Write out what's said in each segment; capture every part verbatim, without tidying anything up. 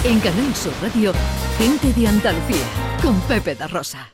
En Canal Sur Radio, Gente de Andalucía, con Pepe da Rosa.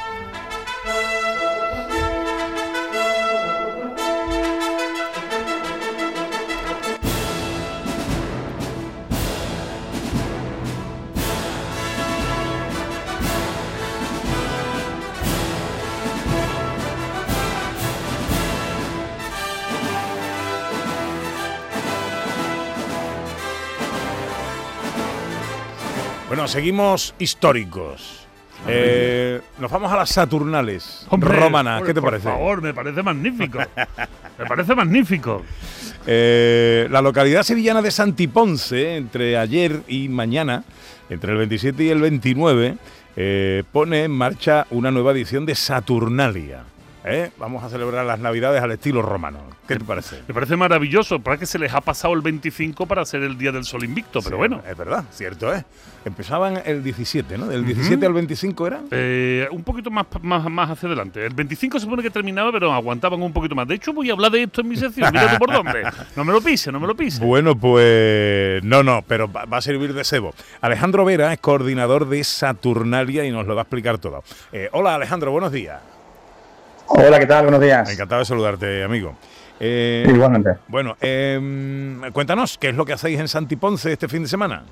Bueno, seguimos históricos. Eh, nos vamos a las Saturnales Hombre, romanas. hombre, ¿Qué te por parece? Por favor, me parece magnífico. Me parece magnífico. Eh, la localidad sevillana de Santiponce, entre ayer y mañana, entre el veintisiete y el veintinueve, eh, pone en marcha una nueva edición de Saturnalia. ¿Eh? Vamos a celebrar las Navidades al estilo romano. ¿Qué te parece? Me parece maravilloso. Para que se les ha pasado el veinticinco para hacer el Día del Sol Invicto, pero Sí, bueno. Es verdad, cierto, ¿eh? Empezaban el diecisiete, ¿no? ¿Del diecisiete uh-huh. al veinticinco era? Eh, un poquito más, más, más hacia adelante. El veinticinco se supone que terminaba, pero aguantaban un poquito más. De hecho, voy a hablar de esto en mi sección. Mira tú por dónde. No me lo pise, no me lo pise. Bueno, pues no, no, pero va, va a servir de cebo. Alejandro Vera es coordinador de Saturnalia y nos lo va a explicar todo. Eh, hola, Alejandro, buenos días. Hola, ¿qué tal? Buenos días. Encantado de saludarte, amigo. Eh, Igualmente. Bueno, eh, cuéntanos, ¿qué es lo que hacéis en Santiponce este fin de semana?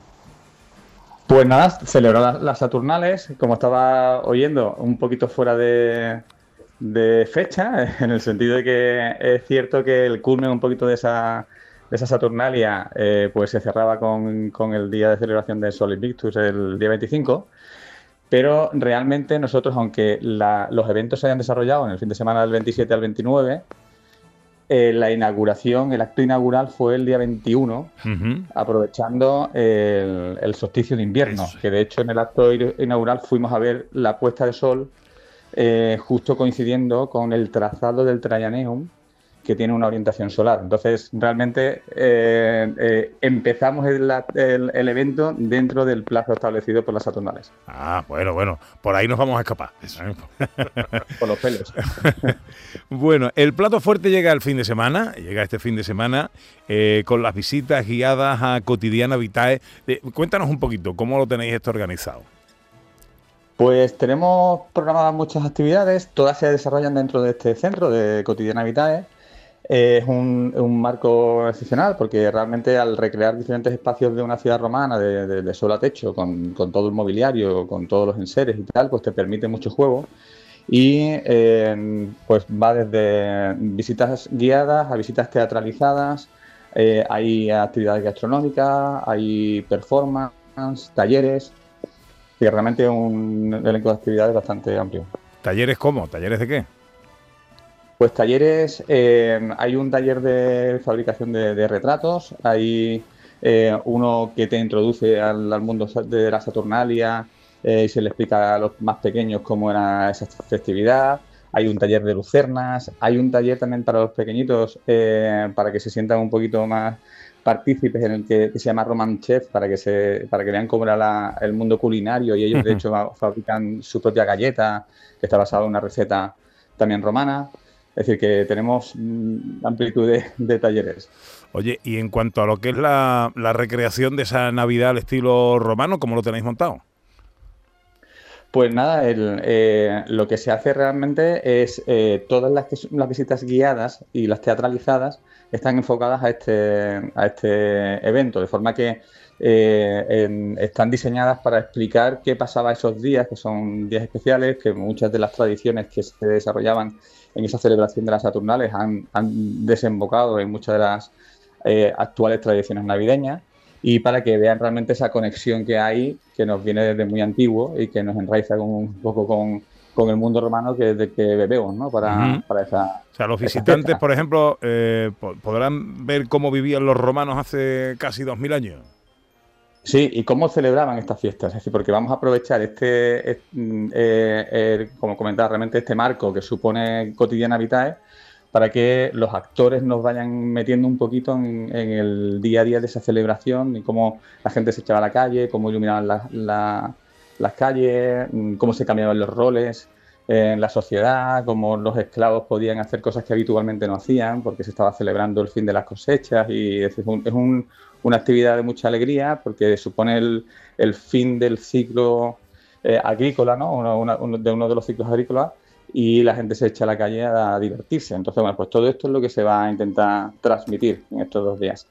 Pues nada, celebrar las, las Saturnales, como estaba oyendo, un poquito fuera de, de fecha, en el sentido de que es cierto que el culmen un poquito de esa, de esa Saturnalia eh, pues se cerraba con, con el día de celebración del Sol Invictus, el día veinticinco. Pero realmente nosotros, aunque la, los eventos se hayan desarrollado en el fin de semana del veintisiete al veintinueve, eh, la inauguración, el acto inaugural fue el día veintiuno, uh-huh. aprovechando el, el solsticio de invierno, Eso. que de hecho en el acto inaugural fuimos a ver la puesta de sol eh, justo coincidiendo con el trazado del Traianeum, que tiene una orientación solar. Entonces, realmente eh, eh, empezamos el, el, el evento dentro del plazo establecido por las Saturnales. Ah, bueno, bueno, por ahí nos vamos a escapar. Por los pelos. Bueno, el plato fuerte llega el fin de semana, llega este fin de semana, eh, con las visitas guiadas a Cotidiana Vitae. Eh, cuéntanos un poquito, ¿cómo lo tenéis esto organizado? Pues tenemos programadas muchas actividades, todas se desarrollan dentro de este centro de Cotidiana Vitae. Es un, un marco excepcional porque realmente al recrear diferentes espacios de una ciudad romana de, de, de suelo a techo, con, con todo el mobiliario, con todos los enseres y tal, pues te permite mucho juego. Y eh, pues va desde visitas guiadas a visitas teatralizadas, eh, hay actividades gastronómicas, hay performance, talleres, y realmente un elenco de actividades bastante amplio. ¿Talleres cómo? ¿Talleres de qué? Pues talleres, eh, hay un taller de fabricación de, de retratos, hay eh, uno que te introduce al, al mundo de la Saturnalia eh, y se le explica a los más pequeños cómo era esa festividad, hay un taller de lucernas, hay un taller también para los pequeñitos eh, para que se sientan un poquito más partícipes en el que, que se llama Roman Chef, para que se para que vean cómo era la, el mundo culinario y ellos de hecho fabrican su propia galleta que está basada en una receta también romana. Es decir, que tenemos mm, amplitud de, de talleres. Oye, y en cuanto a lo que es la, la recreación de esa Navidad al estilo romano, ¿cómo lo tenéis montado? Pues nada, el, eh, lo que se hace realmente es eh, todas las, las visitas guiadas y las teatralizadas están enfocadas a este, a este evento, de forma que eh, en, están diseñadas para explicar qué pasaba esos días, que son días especiales, que muchas de las tradiciones que se desarrollaban en esa celebración de las Saturnales han, han desembocado en muchas de las eh, actuales tradiciones navideñas, y para que vean realmente esa conexión que hay, que nos viene desde muy antiguo y que nos enraiza con, un poco con, con el mundo romano que desde que bebemos, ¿no? Para, uh-huh. para esa... O sea, los visitantes, por ejemplo, eh, podrán ver cómo vivían los romanos hace casi dos mil años. Sí, y cómo celebraban estas fiestas, es decir, porque vamos a aprovechar este, este eh, eh, como comentaba, realmente este marco que supone Cotidiana Vitae, para que los actores nos vayan metiendo un poquito en, en el día a día de esa celebración y cómo la gente se echaba a la calle, cómo iluminaban la, la, las calles, cómo se cambiaban los roles. Es en la sociedad, cómo los esclavos podían hacer cosas que habitualmente no hacían, porque se estaba celebrando el fin de las cosechas, y es, un, es un, una actividad de mucha alegría, porque supone el, el fin del ciclo eh, agrícola, ¿no? Una, una, uno de uno de los ciclos agrícolas, y la gente se echa a la calle a divertirse. Entonces, bueno, pues todo esto es lo que se va a intentar transmitir en estos dos días.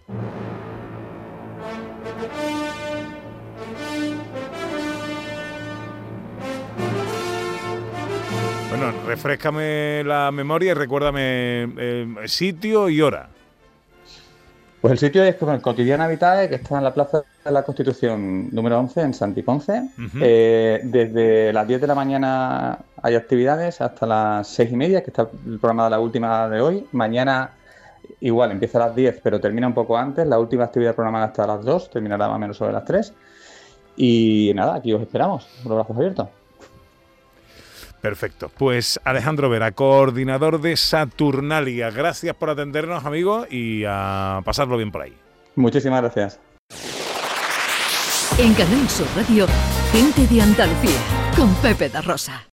Bueno, refréscame la memoria y recuérdame eh, sitio y hora. Pues el sitio es como el Cotidiana Vitae, que está en la Plaza de la Constitución número once, en Santiponce. Uh-huh. Eh, desde las diez de la mañana hay actividades hasta las seis y media, que está el programa de la última de hoy. Mañana igual empieza a las diez, pero termina un poco antes. La última actividad programada hasta las dos, terminará más o menos sobre las tres. Y nada, aquí os esperamos, con los brazos abiertos. Perfecto. Pues Alejandro Vera, coordinador de Saturnalia. Gracias por atendernos, amigos, y a pasarlo bien por ahí. Muchísimas gracias. En Canal Sur Radio, Gente de Andalucía, con Pepe da Rosa.